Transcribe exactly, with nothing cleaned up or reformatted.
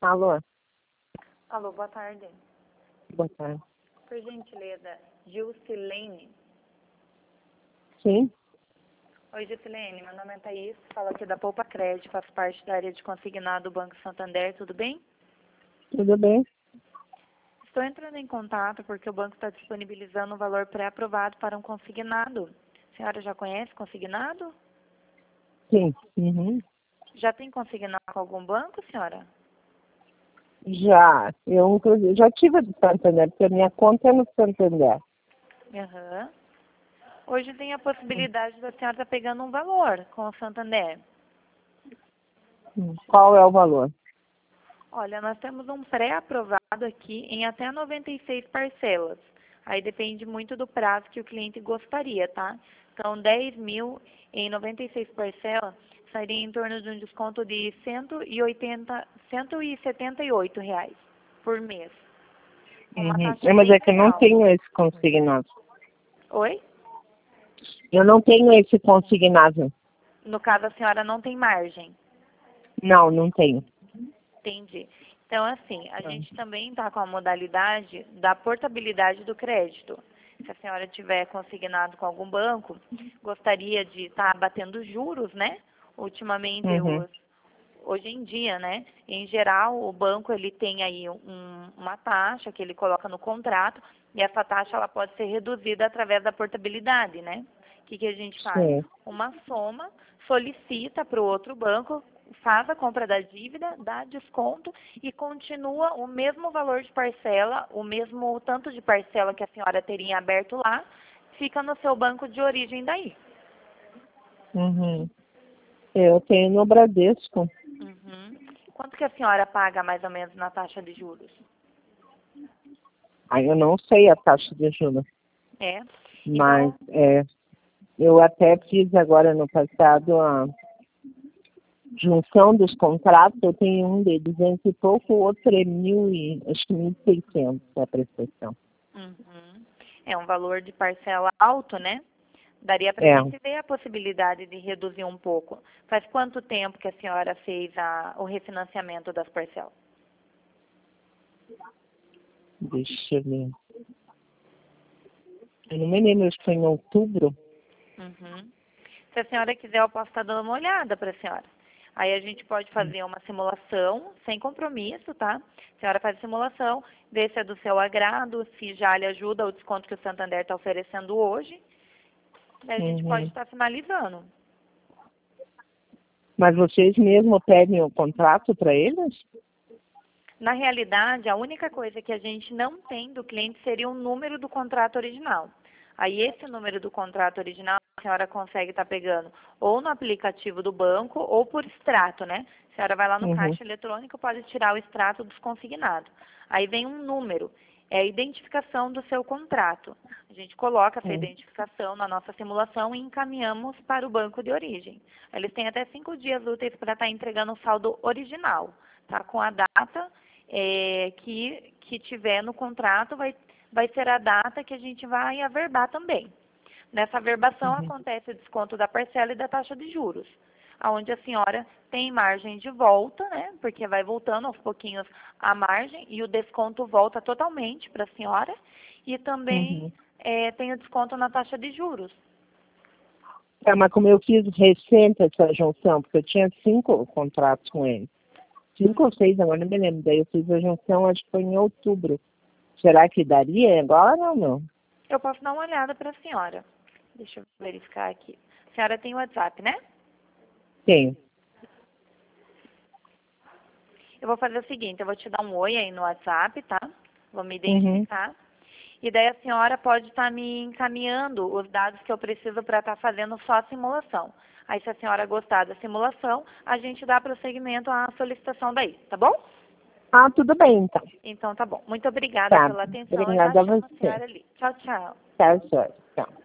Alô? Alô, boa tarde. Boa tarde. Por gentileza, Gilcilene. Sim? Oi, Gilcilene, meu nome é Thaís, falo aqui da Poupa Crédito, faço parte da área de consignado do Banco Santander, tudo bem? Tudo bem? Estou entrando em contato porque o banco está disponibilizando um valor pré-aprovado para um consignado. A senhora já conhece consignado? Sim. Uhum. Já tem consignado com algum banco, senhora? Já. Eu, inclusive, já tive do Santander, porque a minha conta é no Santander. Aham. Hoje tem a possibilidade da senhora estar pegando um valor com o Santander. Qual é o valor? Olha, nós temos um pré-aprovado aqui em até noventa e seis parcelas. Aí depende muito do prazo que o cliente gostaria, tá? Então, dez mil em noventa e seis parcelas sairia em torno de um desconto de cento e oitenta, cento e setenta e oito reais por mês. Uma Uhum. taxa É, mas bem é que eu não legal. tenho esse consignado. Oi? Eu não tenho esse consignado. No caso, a senhora não tem margem. Não, não tenho. Entendi. Então, assim, a gente também está com a modalidade da portabilidade do crédito. Se a senhora tiver consignado com algum banco, gostaria de estar batendo juros, né? Ultimamente, Uhum. os, hoje em dia, né? Em geral, o banco ele tem aí um, uma taxa que ele coloca no contrato e essa taxa ela pode ser reduzida através da portabilidade, né? O que, que a gente faz? Sim. Uma soma, solicita para o outro banco, faz a compra da dívida, dá desconto e continua o mesmo valor de parcela, o mesmo tanto de parcela que a senhora teria aberto lá, fica no seu banco de origem daí. Uhum. Eu tenho no Bradesco. Uhum. Quanto que a senhora paga mais ou menos na taxa de juros? Aí eu não sei a taxa de juros. É. Mas Então, é, eu até fiz agora no passado a junção dos contratos. Eu tenho um de duzentos e pouco, o outro é mil e, acho que mil e seiscentos a prestação. uhum. É um valor de parcela alto, né? Daria para a É, gente ver a possibilidade de reduzir um pouco. Faz quanto tempo que a senhora fez a, o refinanciamento das parcelas? deixa eu ver. Eu não me lembro, acho que foi em outubro. Uhum. Se a senhora quiser, eu posso estar dando uma olhada para a senhora. Aí a gente pode fazer uma simulação, sem compromisso, tá? A senhora faz a simulação, vê se é do seu agrado, se já lhe ajuda o desconto que o Santander está oferecendo hoje. Daí a gente pode Uhum. estar finalizando. Mas vocês mesmo pedem o contrato para eles? Na realidade, a única coisa que a gente não tem do cliente seria o número do contrato original. Aí esse número do contrato original a senhora consegue estar pegando ou no aplicativo do banco ou por extrato, né? A senhora vai lá no Uhum. caixa eletrônico, pode tirar o extrato dos consignados. Aí vem um número, é a identificação do seu contrato. A gente coloca essa Uhum. identificação na nossa simulação e encaminhamos para o banco de origem. Eles têm até cinco dias úteis para estar entregando o saldo original, tá? Com a data é, que, que tiver no contrato, vai, vai ser a data que a gente vai averbar também. Nessa averbação Uhum. acontece o desconto da parcela e da taxa de juros, onde a senhora tem margem de volta, né? Porque vai voltando aos pouquinhos a margem e o desconto volta totalmente para a senhora. E também Uhum. é, tem o desconto na taxa de juros. É, mas como eu fiz recente essa junção, porque eu tinha cinco contratos com eles. Cinco ou seis, agora não me lembro. Daí eu fiz a junção, acho que foi em outubro. Será que daria agora ou não? Eu posso dar uma olhada para a senhora. Deixa eu verificar aqui. A senhora tem o WhatsApp, né? Tenho. Eu vou fazer o seguinte, eu vou te dar um oi aí no WhatsApp, tá? Vou me Uhum. identificar. E daí a senhora pode estar me encaminhando os dados que eu preciso para estar fazendo só a simulação. Aí se a senhora gostar da simulação, a gente dá prosseguimento à solicitação daí, tá bom? Ah, tudo bem, então. Então tá bom. Muito obrigada Tá. pela atenção. Eu já Obrigada a chamo a você. senhora ali. Tchau, tchau. Tá, senhora. Tchau.